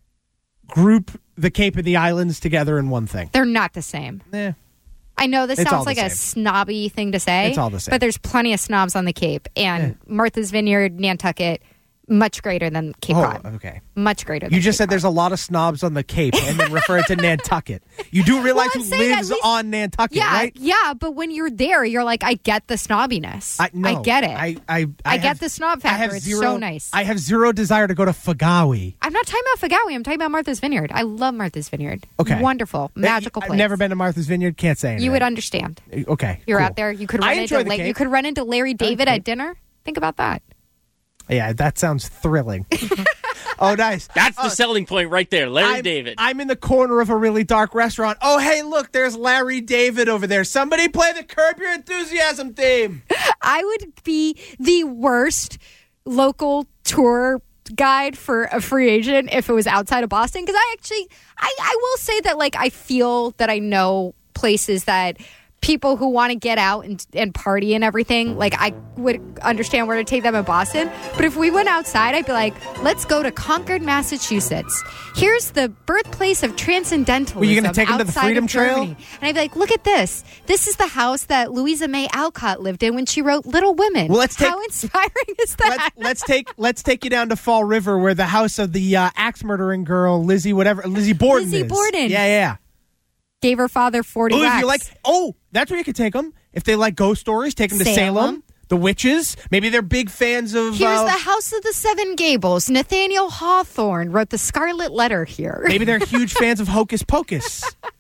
group the Cape and the islands together in one thing. They're not the same. Yeah. I know this It's all sounds the like a same. snobby thing to say. It's all the same. But there's plenty of snobs on the Cape. And Martha's Vineyard, Nantucket, much greater than Cape Oh, Cod. okay. Much greater than You just Cape said there's a lot of snobs on the Cape and then refer to Nantucket. You do realize I'm who saying at lives least- on Nantucket, Yeah, right? yeah, but when you're there, you're like, I get the snobbiness. I, no, get it. I, I, I, I get have- the snob I factor. have It's zero, so nice. I have zero desire to go to Fagawi. I'm not talking about Fagawi. I'm talking about Martha's Vineyard. I love Martha's Vineyard. Okay. Wonderful. Magical I've place. never been to Martha's Vineyard. Can't say anything. You would understand. Okay. You're cool. out there. You could I run enjoy into the La- you Cape. could run into Larry David at dinner. Think about that. Yeah, that sounds thrilling. Oh, nice. That's the Uh, selling point right there, Larry I'm, David. I'm in the corner of a really dark restaurant. Oh, hey, look, there's Larry David over there. Somebody play the Curb Your Enthusiasm theme. I would be the worst local tour guide for a free agent if it was outside of Boston, because I actually, I, I will say that, like, I feel that I know places that people who want to get out and, and party and everything, like, I would understand where to take them in Boston. But if we went outside, I'd be like, let's go to Concord, Massachusetts. Here's the birthplace of transcendentalism. Well, you're going to take them to the Freedom Trail? Germany. And I'd be like, look at this. This is the house that Louisa May Alcott lived in when she wrote Little Women. Well, let's take, How inspiring is that? Let's, let's take let's take you down to Fall River, where the house of the uh, axe murdering girl, Lizzie, whatever, Lizzie Borden Lizzie is. Borden. Yeah, yeah. Gave her father forty Oh, if racks. you like, oh, that's where you could take them. If they like ghost stories, take them to Salem. Salem. The witches. Maybe they're big fans of. Here's uh, the House of the Seven Gables. Nathaniel Hawthorne wrote the Scarlet Letter here. Maybe they're huge fans of Hocus Pocus.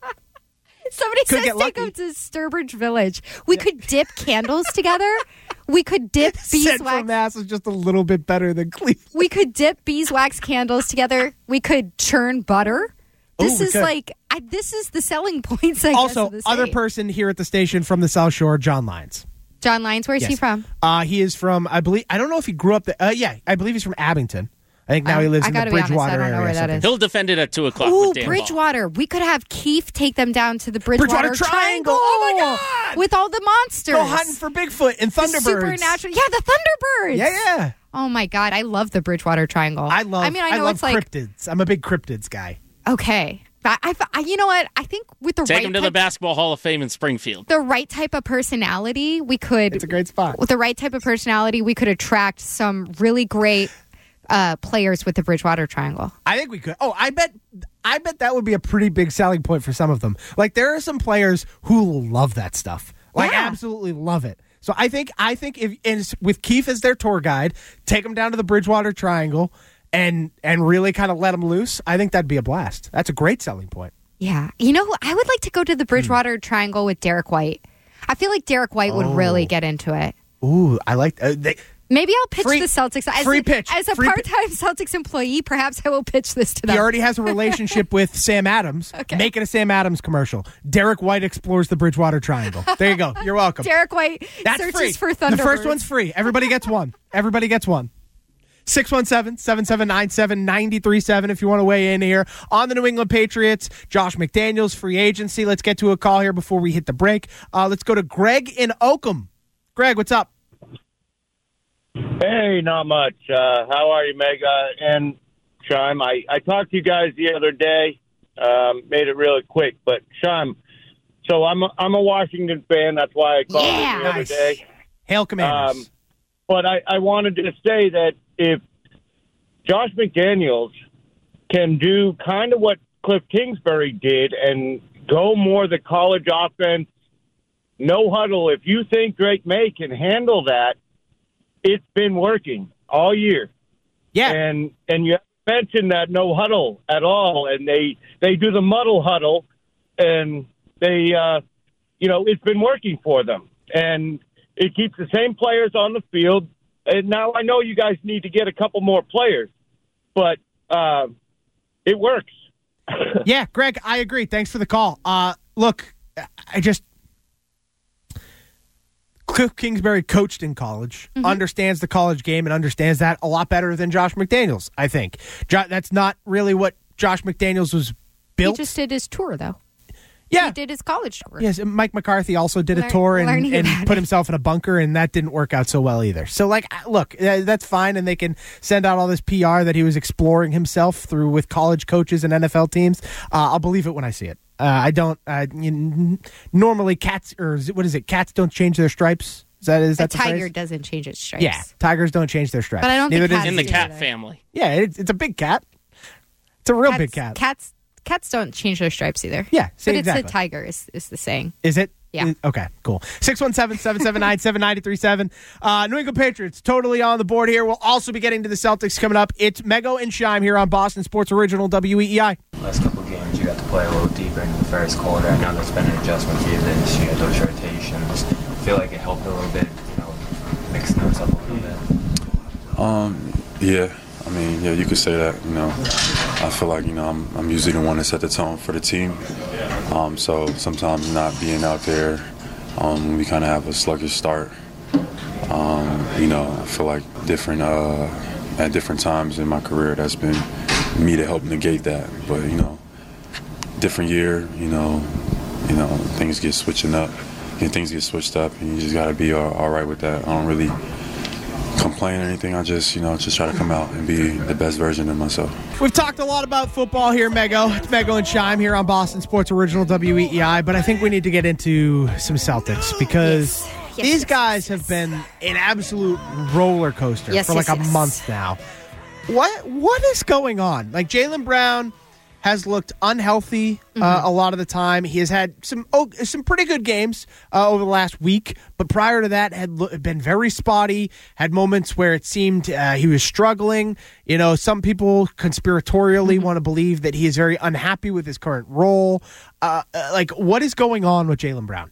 Somebody Could says get take lucky. them to Sturbridge Village. We could dip candles together. We could dip Central beeswax. Mass is just a little bit better than Cleveland. We could dip beeswax candles together. We could churn butter. This Ooh, we is could. like I, this is the selling points. I guess, Also, of the other state. person here at the station from the South Shore, John Lyons. John Lyons. Where's Yes. he from? Uh, he is from, I believe, I don't know if he grew up there. Uh, yeah, I believe he's from Abington. I think now I- he lives I in the gotta be honest, I Bridgewater don't know area. where or that something. is. He'll defend it at two o'clock Ooh, with Dan Ball. Bridgewater. We could have Keith take them down to the Bridgewater, Bridgewater Triangle. Oh, my God. With all the monsters. Go hunting for Bigfoot and The Thunderbirds. Supernatural. Yeah, the Thunderbirds. Yeah, yeah. Oh my God, I love the Bridgewater Triangle. I love. I mean, I know love it's like cryptids. I'm a big cryptids guy. okay. I, I, I, you know what? I think with the Take right him to the type, Basketball Hall of Fame in Springfield. the right type of personality, we could. It's a great spot. With the right type of personality, we could attract some really great uh, players with the Bridgewater Triangle. I think we could. Oh, I bet. I bet that would be a pretty big selling point for some of them. Like there are some players who love that stuff. Like Yeah. absolutely love it. So I think. I think if and with Keith as their tour guide, take them down to the Bridgewater Triangle. And and really kind of let them loose. I think that'd be a blast. That's a great selling point. Yeah. You know, I would like to go to the Bridgewater Triangle with Derek White. I feel like Derek White would Oh. really get into it. Ooh, I like. Uh, they, Maybe I'll pitch Free- the Celtics. As free a, pitch. As a Free pi- part-time Celtics employee, perhaps I will pitch this to them. he already has a relationship with Sam Adams. Okay. Make it a Sam Adams commercial. Derek White explores the Bridgewater Triangle. There you go. You're welcome. Derek White That's searches free. for Thunderbirds. The first one's free. Everybody gets one. Everybody gets one. six one seven, seven seven nine, seven nine three seven if you want to weigh in here on the New England Patriots. Josh McDaniels, free agency. Let's get to a call here before we hit the break. Uh, let's go to Greg in Oakham. Greg, what's up? Hey, not much. Uh, how are you, Mega and Shime? I, I talked to you guys the other day, um, made it really quick, but Shime, so I'm a, I'm a Washington fan. That's why I called Yeah. you the other Nice. day. Hail Commanders. Um, but I, I wanted to say that if Josh McDaniels can do kind of what Cliff Kingsbury did and go more the college offense, no huddle, if you think Drake May can handle that, it's been working all year. Yeah. And and you mentioned that no huddle at all, and they, they do the muddle huddle, and they, uh, you know, it's been working for them. And it keeps the same players on the field. And now I know you guys need to get a couple more players, but uh, it works. Yeah, Greg, I agree. Thanks for the call. Uh, look, I just Cliff Kingsbury coached in college, Mm-hmm. understands the college game, and understands that a lot better than Josh McDaniels, I think. Jo- that's not really what Josh McDaniels was He built. just did his tour, though. Yeah. He did his college tour. Yes, and Mike McCarthy also did a Learn- tour and, learning and about put it. himself in a bunker, and that didn't work out so well either. So, like, look, uh, that's fine, and they can send out all this P R that he was exploring himself through with college coaches and N F L teams. Uh, I'll believe it when I see it. Uh, I don't. Uh, you n- normally, cats or is it, what is it? Cats don't change their stripes. Is that is A that the tiger phrase? doesn't change its stripes. Yeah, tigers don't change their stripes. But I don't think Neither does- cats In the do cat either. family. Yeah, it's, it's a big cat. It's a real Cats, big cat. Cats cats don't change their stripes either. Yeah, see, but exactly. it's a tiger is, is the saying. Is it? Yeah. Is- Okay, cool. six one seven, seven seven nine, seven nine three seven. Uh, New England Patriots totally on the board here. We'll also be getting to the Celtics coming up. It's Mego and Shime here on Boston Sports Original W E E I. Last couple of games, you got to play a little deeper into the first quarter. I know there's been an adjustment for you this year, those rotations. I feel like it helped a little bit, you know, mixing those up a little bit. Um, yeah, I mean, yeah, you could say that. You know, I feel like you know I'm, I'm usually the one that set the tone for the team. Um, so sometimes not being out there, um, we kind of have a sluggish start. Um, you know, I feel like different uh, at different times in my career, that's been me to help negate that. But, you know, different year, you know, you know, things get switching up, and things get switched up, and you just got to be all, all right with that. I don't really complain or anything. I just, you know, just try to come out and be the best version of myself. We've talked a lot about football here, Mego. It's Mego and Shime here on Boston Sports Original W E E I, but I think we need to get into some Celtics because yes. Yes, these yes, guys yes. have been an absolute roller coaster yes, for like yes, a yes. month now. What What is going on? Like, Jaylen Brown has looked unhealthy uh, Mm-hmm. a lot of the time. He has had some oh, some pretty good games uh, over the last week, but prior to that had lo- been very spotty, had moments where it seemed uh, he was struggling. You know, some people conspiratorially Mm-hmm. want to believe that he is very unhappy with his current role. Uh, uh, like, what is going on with Jaylen Brown?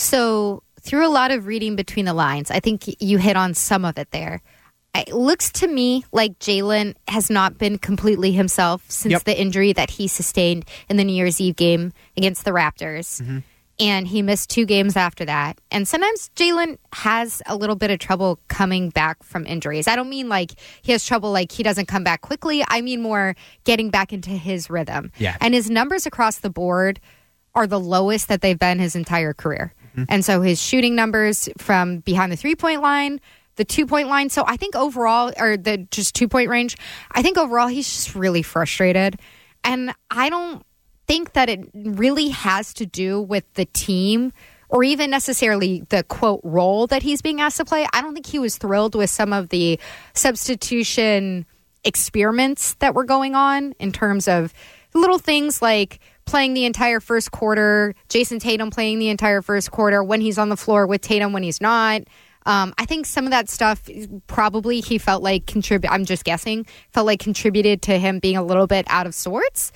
So, through a lot of reading between the lines, I think you hit on some of it there. It looks to me like Jaylen has not been completely himself since Yep. the injury that he sustained in the New Year's Eve game against the Raptors. Mm-hmm. And he missed two games after that. And sometimes Jaylen has a little bit of trouble coming back from injuries. I don't mean like he has trouble like he doesn't come back quickly. I mean more getting back into his rhythm. Yeah. And his numbers across the board are the lowest that they've been his entire career. Mm-hmm. And so his shooting numbers from behind the three-point line, the two-point line. So I think overall, or the just two-point range, I think overall he's just really frustrated. And I don't think that it really has to do with the team or even necessarily the, quote, role that he's being asked to play. I don't think he was thrilled with some of the substitution experiments that were going on in terms of little things like playing the entire first quarter, Jason Tatum playing the entire first quarter when he's on the floor with Tatum when he's not. Um, I think some of that stuff probably he felt like contribute. I'm just guessing, felt like contributed to him being a little bit out of sorts.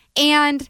And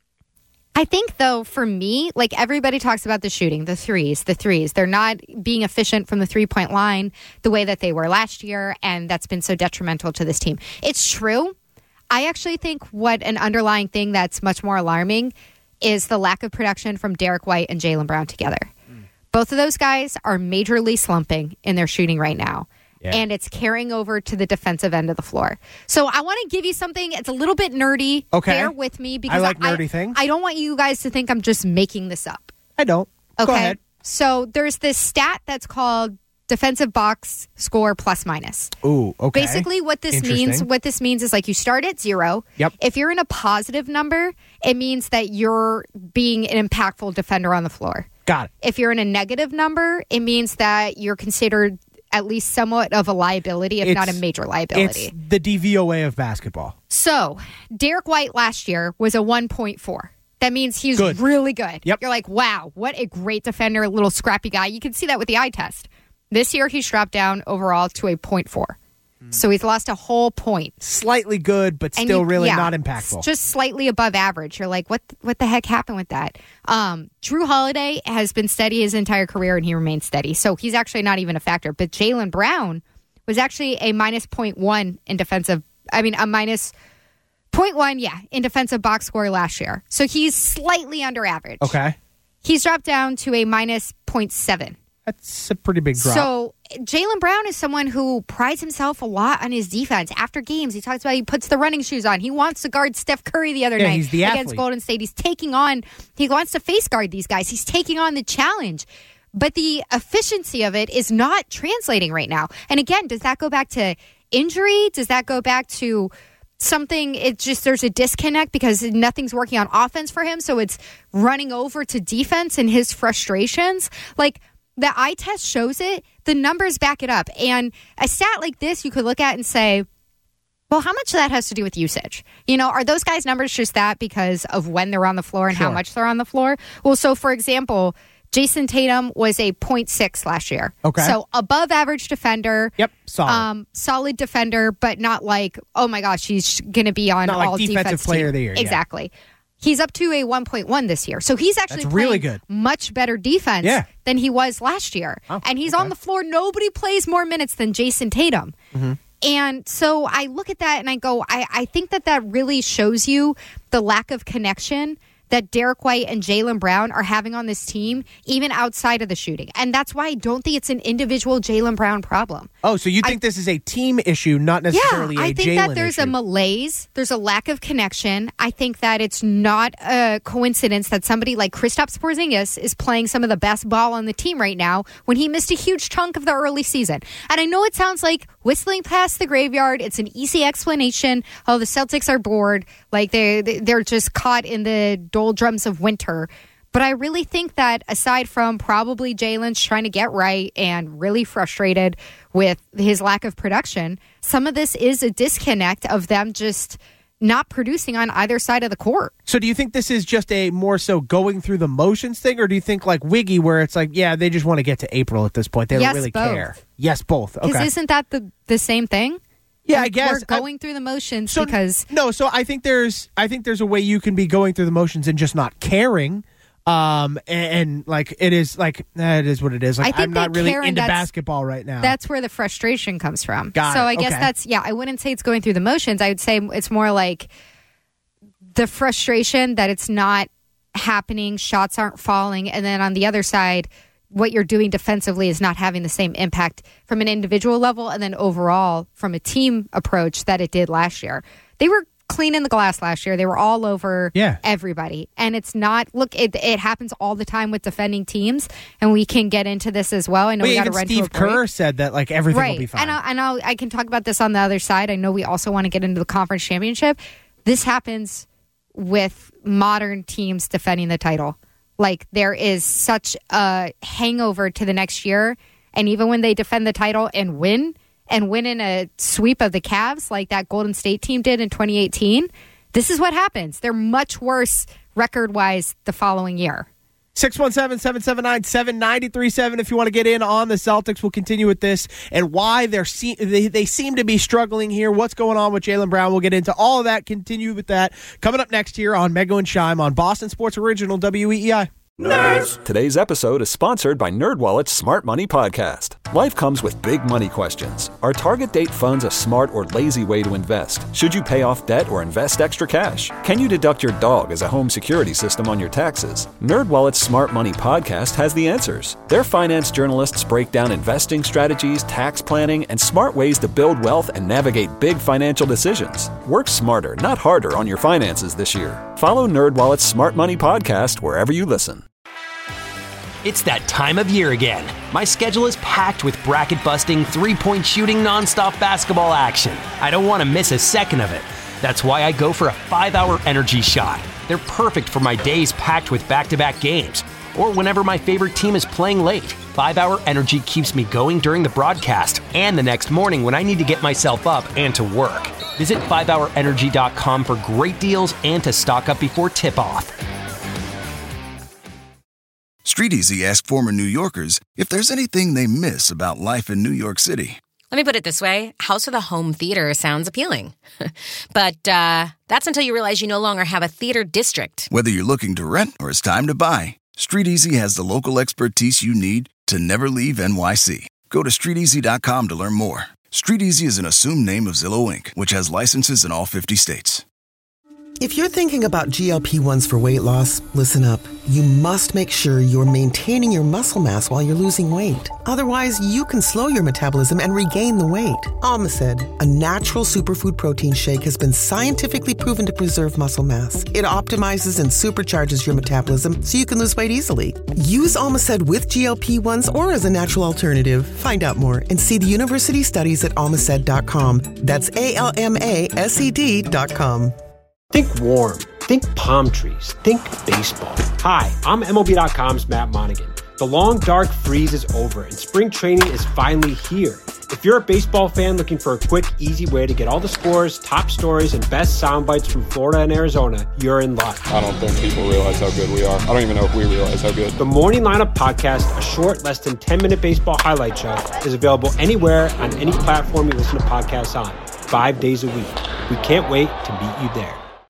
I think, though, for me, like everybody talks about the shooting, the threes, the threes. They're not being efficient from the three-point line the way that they were last year, and that's been so detrimental to this team. It's true. I actually think what an underlying thing that's much more alarming is the lack of production from Derek White and Jaylen Brown together. Both of those guys are majorly slumping in their shooting right now. Yeah. And it's carrying over to the defensive end of the floor. So I want to give you something. It's a little bit nerdy. Okay. Bear with me because I like I, nerdy things. I don't want you guys to think I'm just making this up. I don't. Okay. Go ahead. So there's this stat that's called defensive box score plus minus. Ooh, okay. Basically what this Interesting. means, what this means is like you start at zero. Yep. If you're in a positive number, it means that you're being an impactful defender on the floor. Got it. If you're in a negative number, it means that you're considered at least somewhat of a liability, if It's- not a major liability. It's the D V O A of basketball. So, Derek White last year was a one point four. That means he's Good. really good. Yep. You're like, wow, what a great defender, little scrappy guy. You can see that with the eye test. This year, he's dropped down overall to a point four. So he's lost a whole point. Slightly good, but And still you- really yeah, not impactful. Just slightly above average. You're like, what what the heck happened with that? Um, Drew Holiday has been steady his entire career, and he remains steady. So he's actually not even a factor. But Jaylen Brown was actually a minus point one in defensive. I mean, a minus point one, yeah, in defensive box score last year. So he's slightly under average. Okay. He's dropped down to a minus point seven. That's a pretty big drop. So Jaylen Brown is someone who prides himself a lot on his defense. After games, he talks about he puts the running shoes on. He wants to guard Steph Curry the other Yeah, night he's the against athlete. Golden State. He's taking on, he wants to face guard these guys. He's taking on the challenge. But the efficiency of it is not translating right now. And again, does that go back to injury? Does that go back to something? It's just there's a disconnect because nothing's working on offense for him. So it's running over to defense and his frustrations. Like, the eye test shows it. The numbers back it up. And a stat like this, you could look at and say, well, how much of that has to do with usage? You know, are those guys' numbers just that because of when they're on the floor and how Sure. much they're on the floor? Well, so for example, Jason Tatum was a point six last year. Okay. So above average defender. Yep, solid. Um, solid defender, but not like, oh my gosh, he's going to be on Not like all defensive defense player team. of the year, yeah. Exactly. He's up to a one point one this year. So he's actually That's really playing good. much better defense Yeah. than he was last year. Oh, and he's okay. on the floor. Nobody plays more minutes than Jason Tatum. Mm-hmm. And so I look at that and I go, I, I think that that really shows you the lack of connection that Derek White and Jaylen Brown are having on this team, even outside of the shooting. And that's why I don't think it's an individual Jaylen Brown problem. Oh, so you think I, this is a team issue, not necessarily yeah, a Jaylen issue? I think that there's issue. a malaise. There's a lack of connection. I think that it's not a coincidence that somebody like Kristaps Porzingis is playing some of the best ball on the team right now when he missed a huge chunk of the early season. And I know it sounds like whistling past the graveyard. It's an easy explanation. Oh, the Celtics are bored. Like they they're just caught in the doldrums of winter. But I really think that aside from probably Jaylen's trying to get right and really frustrated with his lack of production, some of this is a disconnect of them just not producing on either side of the court. So do you think this is just a more so going through the motions thing, or do you think like Wiggy where it's like, yeah, they just want to get to April at this point. They yes, don't really both. care. Yes, both. Okay. Because isn't that the, the same thing? Yeah, I guess we're going I, through the motions so, because no. So I think there's, I think there's a way you can be going through the motions and just not caring. Um and, and like it is like eh, it is what it is. Like I'm not really into basketball right now. That's where the frustration comes from. Got so it. I guess Okay. that's yeah. I wouldn't say it's going through the motions. I would say it's more like the frustration that it's not happening. Shots aren't falling, and then on the other side, what you're doing defensively is not having the same impact from an individual level and then overall from a team approach that it did last year. They were cleaning the glass last year. They were all over yeah. everybody. And it's not, look, it, it happens all the time with defending teams, and we can get into this as well. I know Wait, we got to even run Steve to a break. Kerr said that like everything right. will be fine. And, I, and I'll, I can talk about this on the other side. I know we also want to get into the conference championship. This happens with modern teams defending the title. Like there is such a hangover to the next year. And even when they defend the title and win, and win in a sweep of the Cavs like that Golden State team did in twenty eighteen, this is what happens. They're much worse record-wise the following year. six one seven, seven seven nine, seven nine three seven if you want to get in on the Celtics. We'll continue with this and why they're se- they, they seem to be struggling here. What's going on with Jaylen Brown? We'll get into all of that, continue with that. Coming up next here on Mego and Shime on Boston Sports Original W E E I. Nerds. Today's episode is sponsored by NerdWallet's Smart Money Podcast. Life comes with big money questions. Are target date funds a smart or lazy way to invest? Should you pay off debt or invest extra cash? Can you deduct your dog as a home security system on your taxes? NerdWallet's Smart Money Podcast has the answers. Their finance journalists break down investing strategies, tax planning, and smart ways to build wealth and navigate big financial decisions. Work smarter, not harder on your finances this year. Follow NerdWallet's Smart Money Podcast wherever you listen. It's that time of year again. My schedule is packed with bracket-busting, three-point shooting, nonstop basketball action. I don't want to miss a second of it. That's why I go for a five-hour energy shot. They're perfect for my days packed with back-to-back games, or whenever my favorite team is playing late. five-hour energy keeps me going during the broadcast and the next morning when I need to get myself up and to work. Visit five hour energy dot com for great deals and to stock up before tip-off. StreetEasy asked former New Yorkers if there's anything they miss about life in New York City. Let me put it this way. House of the Home Theater sounds appealing. But uh, that's until you realize you no longer have a theater district. Whether you're looking to rent or it's time to buy, StreetEasy has the local expertise you need to never leave N Y C. Go to street easy dot com to learn more. StreetEasy is an assumed name of Zillow Incorporated, which has licenses in all fifty states. If you're thinking about G L P one s for weight loss, listen up. You must make sure you're maintaining your muscle mass while you're losing weight. Otherwise, you can slow your metabolism and regain the weight. Almacid, a natural superfood protein shake, has been scientifically proven to preserve muscle mass. It optimizes and supercharges your metabolism so you can lose weight easily. Use Almacid with G L P one s or as a natural alternative. Find out more and see the university studies at almacid dot com. That's A L M A S E D dot com. Think warm. Think palm trees. Think baseball. Hi, I'm M L B dot com's Matt Monaghan. The long, dark freeze is over, and spring training is finally here. If you're a baseball fan looking for a quick, easy way to get all the scores, top stories, and best sound bites from Florida and Arizona, you're in luck. I don't think people realize how good we are. I don't even know if we realize how good. The Morning Lineup Podcast, a short, less than ten-minute baseball highlight show, is available anywhere on any platform you listen to podcasts on, five days a week. We can't wait to meet you there.